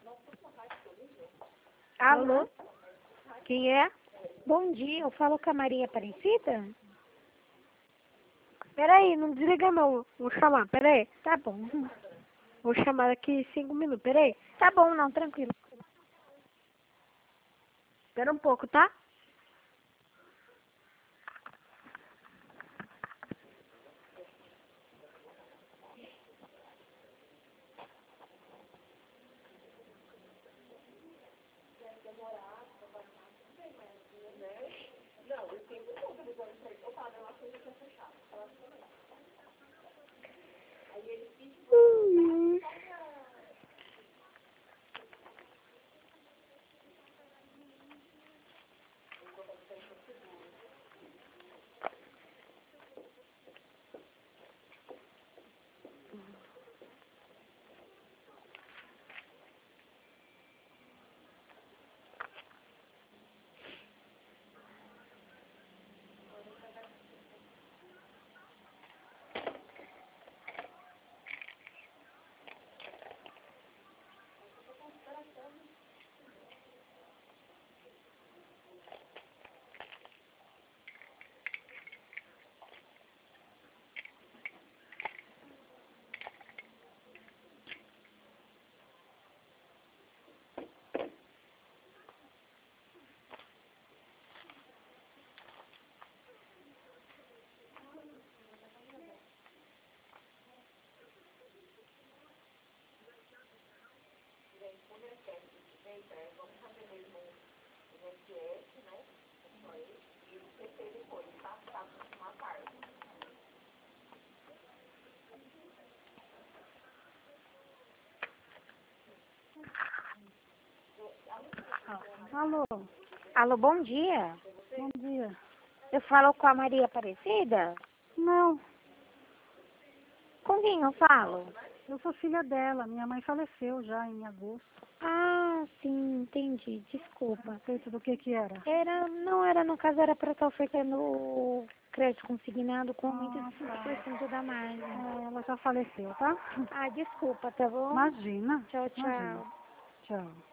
Alô? Quem é? Bom dia, eu falo com a Maria Aparecida? Peraí, não desliga não. Vou chamar, peraí. Tá bom. Vou chamar daqui 5 minutos, peraí. Tá bom, não, tranquilo. Espera um pouco, tá? Alô? Alô, bom dia. Bom dia. Eu falo com a Maria Aparecida? Não, Com quem eu falo? eu sou filha dela. Minha mãe faleceu já em agosto. Ah, sim, entendi. Desculpa. Respeito do que era? Não era, no caso, era para estar ofertando o crédito consignado com aumento Ah, de tá. 5% da margem. Ela já faleceu, tá? Ah, desculpa, tá bom? Imagina. Tchau, Imagina. tchau. Tchau.